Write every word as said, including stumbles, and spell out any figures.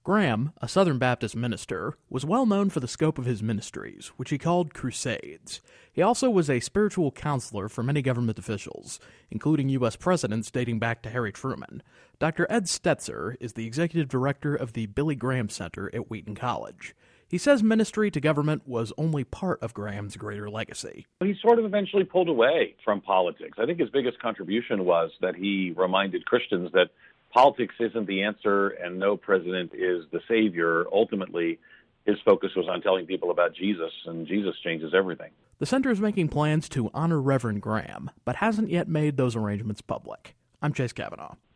Graham, a Southern Baptist minister, was well known for the scope of his ministries, which he called crusades. He also was a spiritual counselor for many government officials, including U S presidents dating back to Harry Truman. Doctor Ed Stetzer is the executive director of the Billy Graham Center at Wheaton College. He says ministry to government was only part of Graham's greater legacy. He sort of eventually pulled away from politics. I think his biggest contribution was that he reminded Christians that politics isn't the answer and no president is the savior. Ultimately, his focus was on telling people about Jesus, and Jesus changes everything. The center is making plans to honor Reverend Graham, but hasn't yet made those arrangements public. I'm Chase Kavanaugh.